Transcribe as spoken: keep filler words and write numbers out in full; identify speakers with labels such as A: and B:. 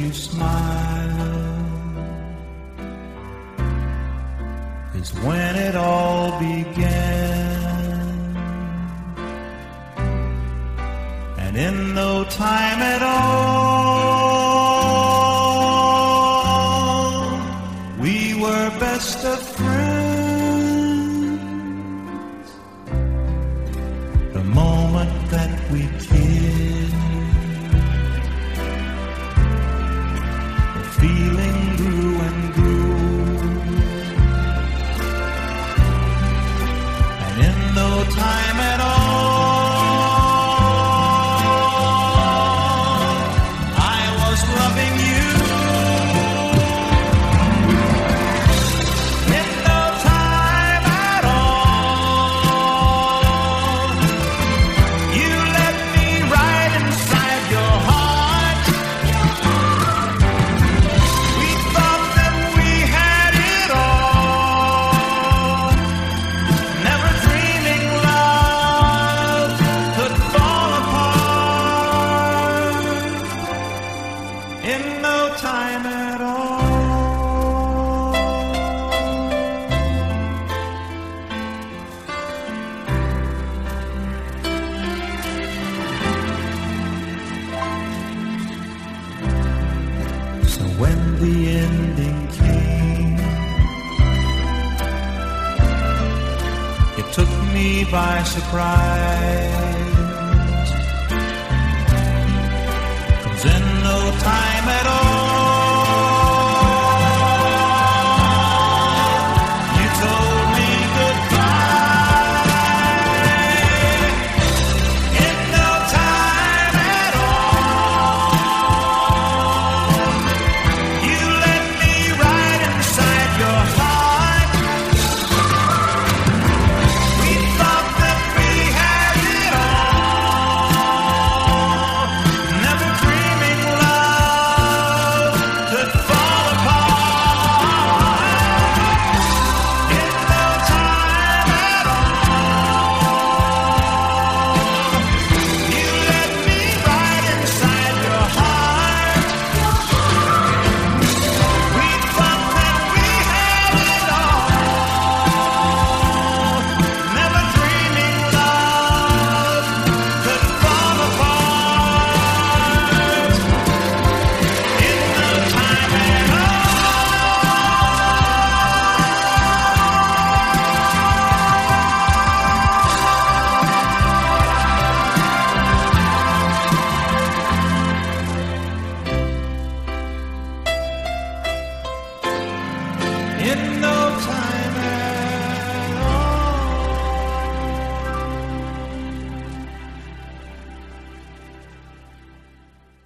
A: you smile is when it all began, and in no time at all we were best of friends. The moment that we kissed, the feeling grew and grew, and in no time at all I was loving you. In no time at all you let me right inside your heart. We thought that we had it all, never dreaming love could fall apart. In no time at all. So when the ending came, it took me by surprise, 'cause in no time at all you told me goodbye. In no time at all you let me right inside your heart. We thought that we had it all, never dreaming love could fall apart. In no time at all you let me right inside your heart. We thought that we had it all, never dreaming love could fall apart. In no time at all. In no time.